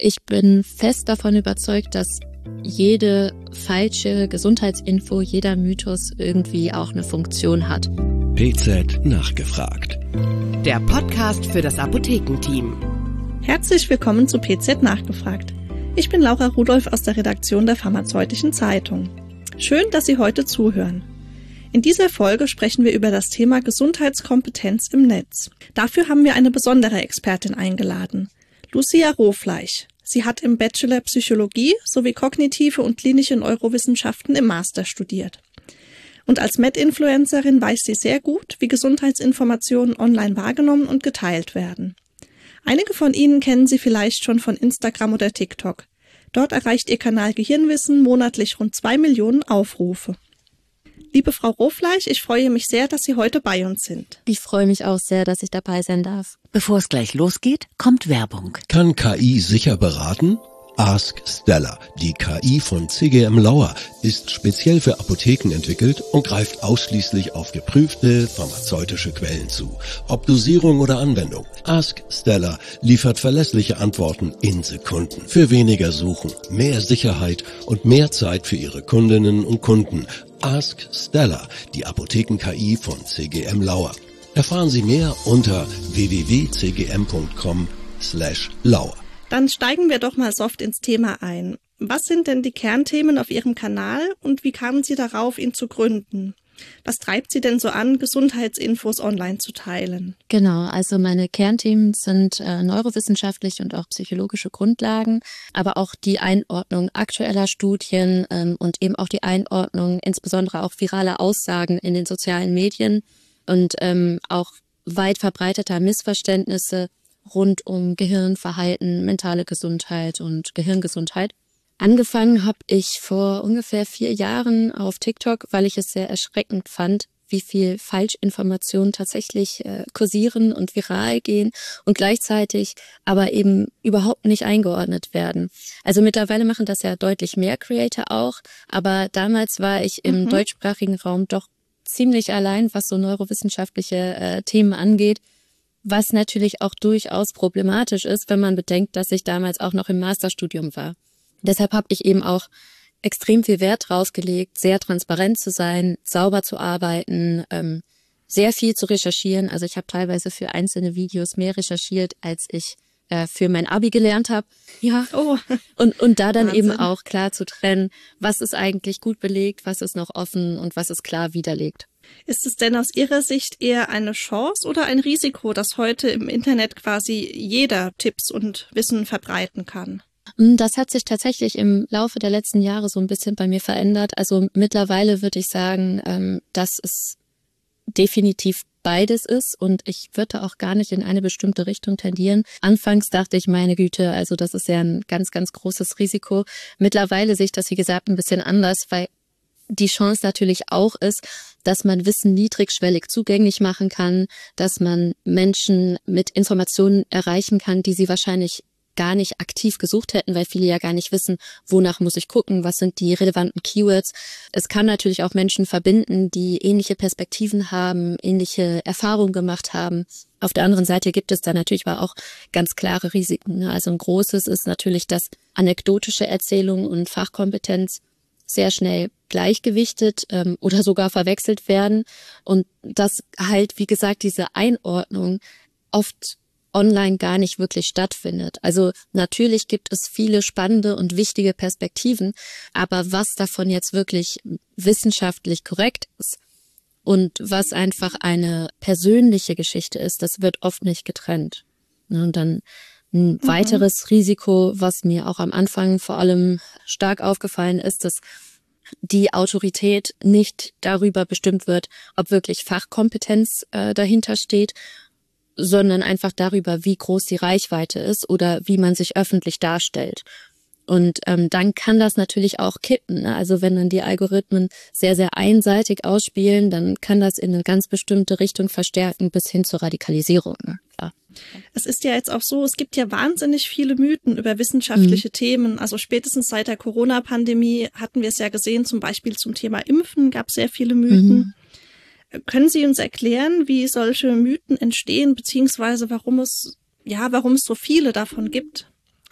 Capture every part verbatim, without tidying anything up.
Ich bin fest davon überzeugt, dass jede falsche Gesundheitsinfo, jeder Mythos irgendwie auch eine Funktion hat. P Z nachgefragt. Der Podcast für das Apothekenteam. Herzlich willkommen zu P Z nachgefragt. Ich bin Laura Rudolph aus der Redaktion der Pharmazeutischen Zeitung. Schön, dass Sie heute zuhören. In dieser Folge sprechen wir über das Thema Gesundheitskompetenz im Netz. Dafür haben wir eine besondere Expertin eingeladen, Lucia Rohfleisch. Sie hat im Bachelor Psychologie sowie kognitive und klinische Neurowissenschaften im Master studiert. Und als Med-Influencerin weiß sie sehr gut, wie Gesundheitsinformationen online wahrgenommen und geteilt werden. Einige von Ihnen kennen sie vielleicht schon von Instagram oder TikTok. Dort erreicht ihr Kanal Gehirnwissen monatlich rund zwei Millionen Aufrufe. Liebe Frau Rohfleisch, ich freue mich sehr, dass Sie heute bei uns sind. Ich freue mich auch sehr, dass ich dabei sein darf. Bevor es gleich losgeht, kommt Werbung. Kann K I sicher beraten? Ask Stella, die K I von C G M Lauer, ist speziell für Apotheken entwickelt und greift ausschließlich auf geprüfte pharmazeutische Quellen zu. Ob Dosierung oder Anwendung, Ask Stella liefert verlässliche Antworten in Sekunden. Für weniger Suchen, mehr Sicherheit und mehr Zeit für Ihre Kundinnen und Kunden. Ask Stella, die Apotheken-K I von C G M Lauer. Erfahren Sie mehr unter w w w punkt c g m punkt com slash lauer. Dann steigen wir doch mal soft ins Thema ein. Was sind denn die Kernthemen auf Ihrem Kanal und wie kamen Sie darauf, ihn zu gründen? Was treibt Sie denn so an, Gesundheitsinfos online zu teilen? Genau, also meine Kernthemen sind äh, neurowissenschaftliche und auch psychologische Grundlagen, aber auch die Einordnung aktueller Studien ähm, und eben auch die Einordnung insbesondere auch viraler Aussagen in den sozialen Medien und ähm, auch weit verbreiteter Missverständnisse rund um Gehirnverhalten, mentale Gesundheit und Gehirngesundheit. Angefangen habe ich vor ungefähr vier Jahren auf TikTok, weil ich es sehr erschreckend fand, wie viel Falschinformationen tatsächlich äh, kursieren und viral gehen und gleichzeitig aber eben überhaupt nicht eingeordnet werden. Also mittlerweile machen das ja deutlich mehr Creator auch, aber damals war ich im mhm. deutschsprachigen Raum doch ziemlich allein, was so neurowissenschaftliche äh, Themen angeht. Was natürlich auch durchaus problematisch ist, wenn man bedenkt, dass ich damals auch noch im Masterstudium war. Deshalb habe ich eben auch extrem viel Wert drauf gelegt, sehr transparent zu sein, sauber zu arbeiten, ähm, sehr viel zu recherchieren. Also ich habe teilweise für einzelne Videos mehr recherchiert, als ich äh, für mein Abi gelernt habe. Ja. Oh. Und, und da dann Wahnsinn. Eben auch klar zu trennen, was ist eigentlich gut belegt, was ist noch offen und was ist klar widerlegt. Ist es denn aus Ihrer Sicht eher eine Chance oder ein Risiko, dass heute im Internet quasi jeder Tipps und Wissen verbreiten kann? Das hat sich tatsächlich im Laufe der letzten Jahre so ein bisschen bei mir verändert. Also mittlerweile würde ich sagen, dass es definitiv beides ist und ich würde auch gar nicht in eine bestimmte Richtung tendieren. Anfangs dachte ich, meine Güte, also das ist ja ein ganz, ganz großes Risiko. Mittlerweile sehe ich das, wie gesagt, ein bisschen anders, weil die Chance natürlich auch ist, dass man Wissen niedrigschwellig zugänglich machen kann, dass man Menschen mit Informationen erreichen kann, die sie wahrscheinlich gar nicht aktiv gesucht hätten, weil viele ja gar nicht wissen, wonach muss ich gucken, was sind die relevanten Keywords. Es kann natürlich auch Menschen verbinden, die ähnliche Perspektiven haben, ähnliche Erfahrungen gemacht haben. Auf der anderen Seite gibt es da natürlich aber auch ganz klare Risiken. Also ein großes ist natürlich, dass anekdotische Erzählung und Fachkompetenz sehr schnell gleichgewichtet ähm, oder sogar verwechselt werden und dass halt, wie gesagt, diese Einordnung oft online gar nicht wirklich stattfindet. Also natürlich gibt es viele spannende und wichtige Perspektiven, aber was davon jetzt wirklich wissenschaftlich korrekt ist und was einfach eine persönliche Geschichte ist, das wird oft nicht getrennt. Und dann ein weiteres mhm. Risiko, was mir auch am Anfang vor allem stark aufgefallen ist, dass die Autorität nicht darüber bestimmt wird, ob wirklich Fachkompetenz äh, dahinter steht, sondern einfach darüber, wie groß die Reichweite ist oder wie man sich öffentlich darstellt. Und ähm, dann kann das natürlich auch kippen. Ne? Also wenn dann die Algorithmen sehr, sehr einseitig ausspielen, dann kann das in eine ganz bestimmte Richtung verstärken bis hin zur Radikalisierung. Ne? Klar. Es ist ja jetzt auch so, es gibt ja wahnsinnig viele Mythen über wissenschaftliche mhm. Themen. Also spätestens seit der Corona-Pandemie hatten wir es ja gesehen, zum Beispiel zum Thema Impfen gab es sehr viele Mythen. Mhm. Können Sie uns erklären, wie solche Mythen entstehen, beziehungsweise warum es, ja, warum es so viele davon gibt?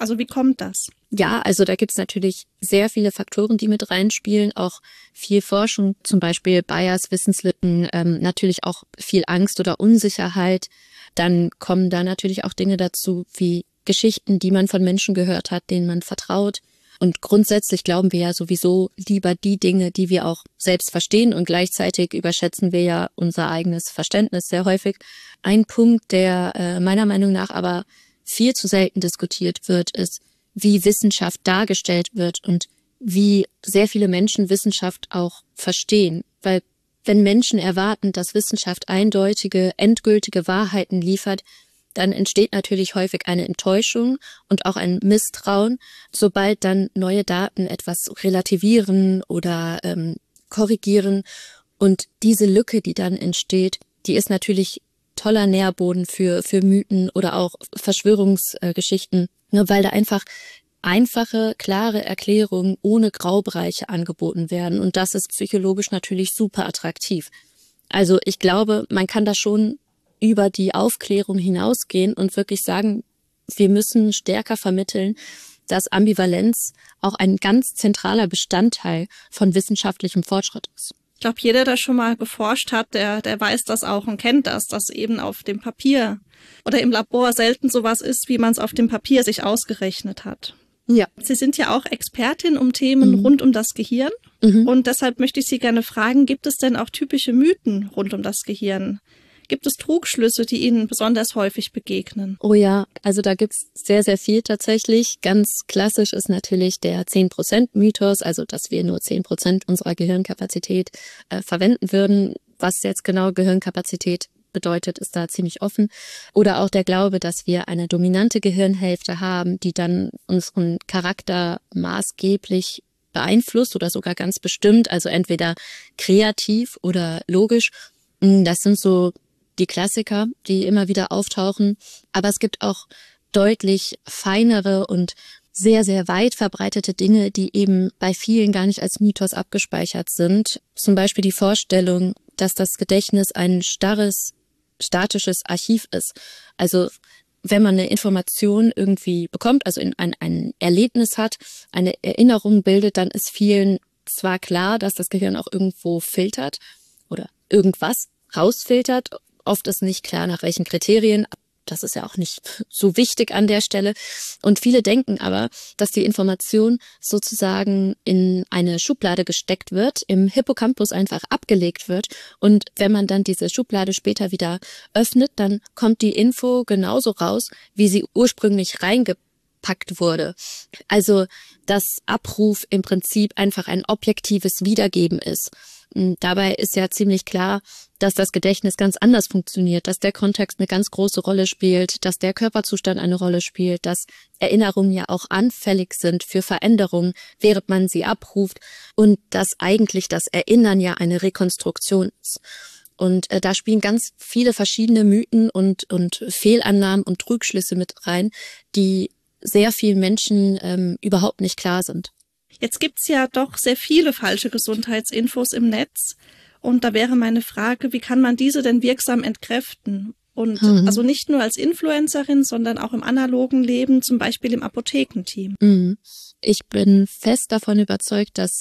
Also wie kommt das? Ja, also da gibt's natürlich sehr viele Faktoren, die mit reinspielen. Auch viel Forschung, zum Beispiel Bias, Wissenslücken, ähm, natürlich auch viel Angst oder Unsicherheit. Dann kommen da natürlich auch Dinge dazu wie Geschichten, die man von Menschen gehört hat, denen man vertraut. Und grundsätzlich glauben wir ja sowieso lieber die Dinge, die wir auch selbst verstehen, und gleichzeitig überschätzen wir ja unser eigenes Verständnis sehr häufig. Ein Punkt, der äh, meiner Meinung nach aber viel zu selten diskutiert wird, ist, wie Wissenschaft dargestellt wird und wie sehr viele Menschen Wissenschaft auch verstehen. Weil wenn Menschen erwarten, dass Wissenschaft eindeutige, endgültige Wahrheiten liefert, dann entsteht natürlich häufig eine Enttäuschung und auch ein Misstrauen, sobald dann neue Daten etwas relativieren oder ähm, korrigieren. Und diese Lücke, die dann entsteht, die ist natürlich toller Nährboden für für Mythen oder auch Verschwörungsgeschichten, ne, weil da einfach einfache, klare Erklärungen ohne Graubereiche angeboten werden. Und das ist psychologisch natürlich super attraktiv. Also ich glaube, man kann da schon über die Aufklärung hinausgehen und wirklich sagen, wir müssen stärker vermitteln, dass Ambivalenz auch ein ganz zentraler Bestandteil von wissenschaftlichem Fortschritt ist. Ich glaube, jeder, der schon mal geforscht hat, der, der weiß das auch und kennt das, dass eben auf dem Papier oder im Labor selten sowas ist, wie man es auf dem Papier sich ausgerechnet hat. Ja. Sie sind ja auch Expertin um Themen mhm. rund um das Gehirn. Mhm. Und deshalb möchte ich Sie gerne fragen, gibt es denn auch typische Mythen rund um das Gehirn? Gibt es Trugschlüsse, die Ihnen besonders häufig begegnen? Oh ja, also da gibt's sehr, sehr viel tatsächlich. Ganz klassisch ist natürlich der zehn Prozent Mythos, also dass wir nur zehn Prozent unserer Gehirnkapazität äh, verwenden würden. Was jetzt genau Gehirnkapazität bedeutet, ist da ziemlich offen. Oder auch der Glaube, dass wir eine dominante Gehirnhälfte haben, die dann unseren Charakter maßgeblich beeinflusst oder sogar ganz bestimmt, also entweder kreativ oder logisch. Das sind so die Klassiker, die immer wieder auftauchen. Aber es gibt auch deutlich feinere und sehr, sehr weit verbreitete Dinge, die eben bei vielen gar nicht als Mythos abgespeichert sind. Zum Beispiel die Vorstellung, dass das Gedächtnis ein starres, statisches Archiv ist. Also wenn man eine Information irgendwie bekommt, also in ein, ein Erlebnis hat, eine Erinnerung bildet, dann ist vielen zwar klar, dass das Gehirn auch irgendwo filtert oder irgendwas rausfiltert. Oft ist nicht klar, nach welchen Kriterien. Das ist ja auch nicht so wichtig an der Stelle. Und viele denken aber, dass die Information sozusagen in eine Schublade gesteckt wird, im Hippocampus einfach abgelegt wird. Und wenn man dann diese Schublade später wieder öffnet, dann kommt die Info genauso raus, wie sie ursprünglich reingepackt wurde. Also, dass Abruf im Prinzip einfach ein objektives Wiedergeben ist. Dabei ist ja ziemlich klar, dass das Gedächtnis ganz anders funktioniert, dass der Kontext eine ganz große Rolle spielt, dass der Körperzustand eine Rolle spielt, dass Erinnerungen ja auch anfällig sind für Veränderungen, während man sie abruft, und dass eigentlich das Erinnern ja eine Rekonstruktion ist. Und äh, da spielen ganz viele verschiedene Mythen und, und Fehlannahmen und Trugschlüsse mit rein, die sehr vielen Menschen ähm, überhaupt nicht klar sind. Jetzt gibt's ja doch sehr viele falsche Gesundheitsinfos im Netz. Und da wäre meine Frage, wie kann man diese denn wirksam entkräften? Und mhm. also nicht nur als Influencerin, sondern auch im analogen Leben, zum Beispiel im Apothekenteam. Mhm. Ich bin fest davon überzeugt, dass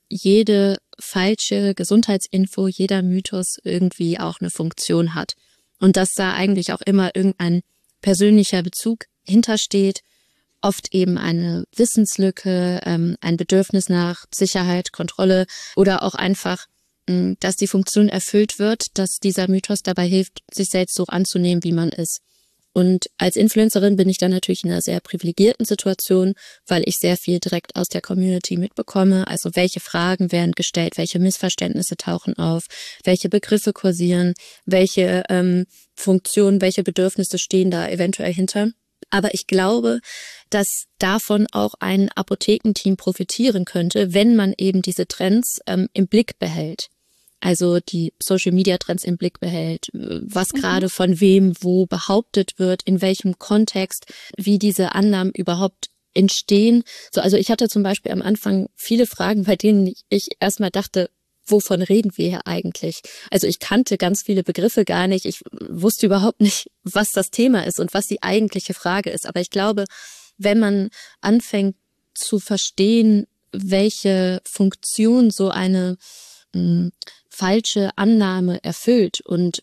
jede falsche Gesundheitsinfo, jeder Mythos irgendwie auch eine Funktion hat. Und dass da eigentlich auch immer irgendein persönlicher Bezug hintersteht. Oft eben eine Wissenslücke, ähm, ein Bedürfnis nach Sicherheit, Kontrolle oder auch einfach, mh, dass die Funktion erfüllt wird, dass dieser Mythos dabei hilft, sich selbst so anzunehmen, wie man ist. Und als Influencerin bin ich dann natürlich in einer sehr privilegierten Situation, weil ich sehr viel direkt aus der Community mitbekomme. Also welche Fragen werden gestellt, welche Missverständnisse tauchen auf, welche Begriffe kursieren, welche ähm, Funktionen, welche Bedürfnisse stehen da eventuell hinter. Aber ich glaube, dass davon auch ein Apothekenteam profitieren könnte, wenn man eben diese Trends ähm, im Blick behält. Also die Social-Media-Trends im Blick behält, was mhm. gerade von wem wo behauptet wird, in welchem Kontext, wie diese Annahmen überhaupt entstehen. So, also ich hatte zum Beispiel am Anfang viele Fragen, bei denen ich erstmal dachte, wovon reden wir hier eigentlich? Also ich kannte ganz viele Begriffe gar nicht. Ich wusste überhaupt nicht, was das Thema ist und was die eigentliche Frage ist. Aber ich glaube, wenn man anfängt zu verstehen, welche Funktion so eine mh, falsche Annahme erfüllt und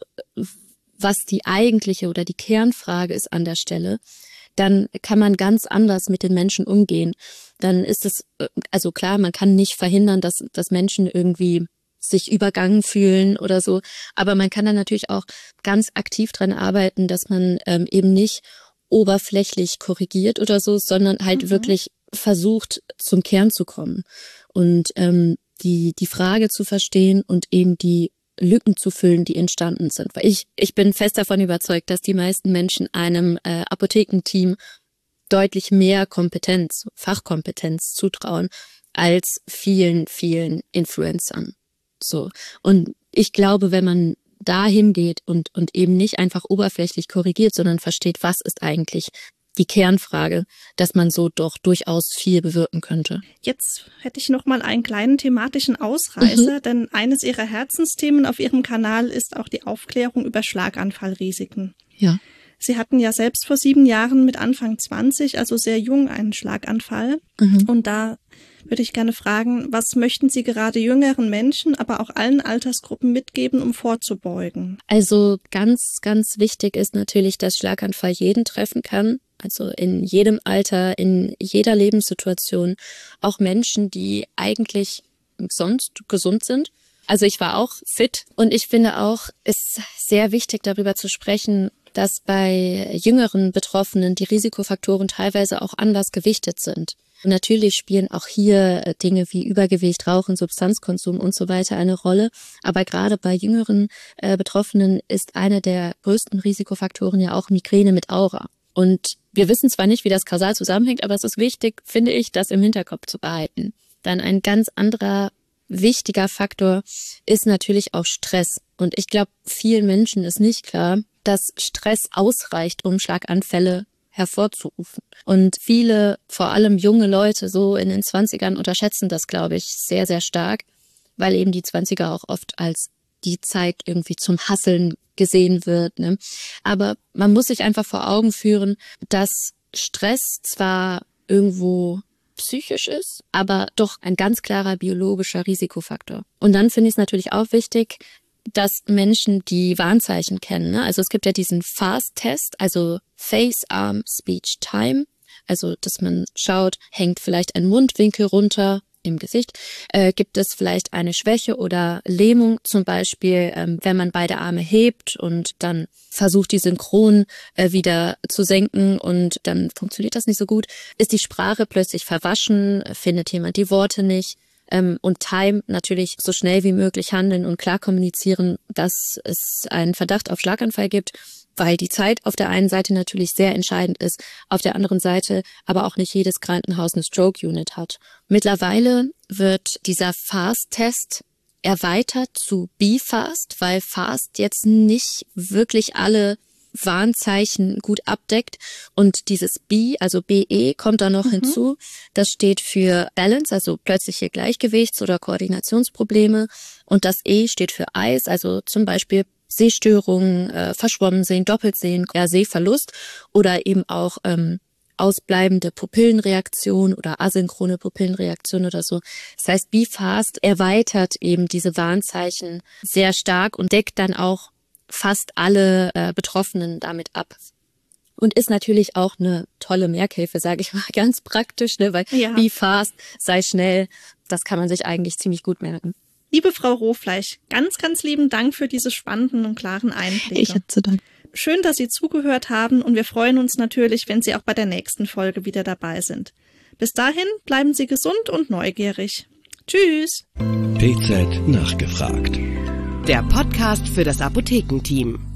was die eigentliche oder die Kernfrage ist an der Stelle, dann kann man ganz anders mit den Menschen umgehen. Dann ist es, also klar, man kann nicht verhindern, dass, dass Menschen irgendwie sich übergangen fühlen oder so, aber man kann dann natürlich auch ganz aktiv dran arbeiten, dass man ähm, eben nicht oberflächlich korrigiert oder so, sondern halt mhm. wirklich versucht, zum Kern zu kommen und ähm, die die Frage zu verstehen und eben die Lücken zu füllen, die entstanden sind. Weil ich ich bin fest davon überzeugt, dass die meisten Menschen einem äh, Apothekenteam deutlich mehr Kompetenz, Fachkompetenz zutrauen als vielen, vielen Influencern. So. Und ich glaube, wenn man dahin geht und und eben nicht einfach oberflächlich korrigiert, sondern versteht, was ist eigentlich die Kernfrage, dass man so doch durchaus viel bewirken könnte. Jetzt hätte ich noch mal einen kleinen thematischen Ausreißer, mhm. denn eines Ihrer Herzensthemen auf Ihrem Kanal ist auch die Aufklärung über Schlaganfallrisiken. Ja. Sie hatten ja selbst vor sieben Jahren mit Anfang zwanzig, also sehr jung, einen Schlaganfall. Mhm. Und da würde ich gerne fragen, was möchten Sie gerade jüngeren Menschen, aber auch allen Altersgruppen mitgeben, um vorzubeugen? Also ganz, ganz wichtig ist natürlich, dass Schlaganfall jeden treffen kann. Also in jedem Alter, in jeder Lebenssituation. Auch Menschen, die eigentlich sonst gesund sind. Also ich war auch fit und ich finde auch, es ist sehr wichtig, darüber zu sprechen, dass bei jüngeren Betroffenen die Risikofaktoren teilweise auch anders gewichtet sind. Und natürlich spielen auch hier Dinge wie Übergewicht, Rauchen, Substanzkonsum und so weiter eine Rolle. Aber gerade bei jüngeren äh, Betroffenen ist einer der größten Risikofaktoren ja auch Migräne mit Aura. Und wir wissen zwar nicht, wie das kausal zusammenhängt, aber es ist wichtig, finde ich, das im Hinterkopf zu behalten. Dann ein ganz anderer wichtiger Faktor ist natürlich auch Stress. Und ich glaube, vielen Menschen ist nicht klar, dass Stress ausreicht, um Schlaganfälle hervorzurufen. Und viele, vor allem junge Leute, so in den Zwanzigern unterschätzen das, glaube ich, sehr, sehr stark, weil eben die Zwanziger auch oft als die Zeit irgendwie zum Hasseln gesehen wird. Ne? Aber man muss sich einfach vor Augen führen, dass Stress zwar irgendwo psychisch ist, aber doch ein ganz klarer biologischer Risikofaktor. Und dann finde ich es natürlich auch wichtig, dass Menschen die Warnzeichen kennen. Ne? Also es gibt ja diesen FAST-Test, also Face, Arm, Speech, Time. Also dass man schaut, hängt vielleicht ein Mundwinkel runter im Gesicht, äh, gibt es vielleicht eine Schwäche oder Lähmung, zum Beispiel, ähm, wenn man beide Arme hebt und dann versucht, die synchron äh, wieder zu senken und dann funktioniert das nicht so gut. Ist die Sprache plötzlich verwaschen, findet jemand die Worte nicht? Ähm, und Time natürlich so schnell wie möglich handeln und klar kommunizieren, dass es einen Verdacht auf Schlaganfall gibt, weil die Zeit auf der einen Seite natürlich sehr entscheidend ist, auf der anderen Seite aber auch nicht jedes Krankenhaus eine Stroke-Unit hat. Mittlerweile wird dieser FAST-Test erweitert zu B-Fast, weil FAST jetzt nicht wirklich alle Warnzeichen gut abdeckt und dieses B, also B E, kommt da noch mhm. hinzu. Das steht für Balance, also plötzliche Gleichgewichts- oder Koordinationsprobleme und das E steht für Eyes, also zum Beispiel Sehstörungen, äh, Verschwommensehen, Doppeltsehen, ja, Sehverlust oder eben auch ähm, ausbleibende Pupillenreaktion oder asynchrone Pupillenreaktion oder so. Das heißt, B-Fast erweitert eben diese Warnzeichen sehr stark und deckt dann auch fast alle äh, Betroffenen damit ab. Und ist natürlich auch eine tolle Merkhilfe, sage ich mal, ganz praktisch, ne? Weil ja. B-Fast, sei schnell, das kann man sich eigentlich ziemlich gut merken. Liebe Frau Rohfleisch, ganz, ganz lieben Dank für diese spannenden und klaren Einblicke. Ich hätte zu danken. Schön, dass Sie zugehört haben und wir freuen uns natürlich, wenn Sie auch bei der nächsten Folge wieder dabei sind. Bis dahin bleiben Sie gesund und neugierig. Tschüss. P Z nachgefragt. Der Podcast für das Apothekenteam.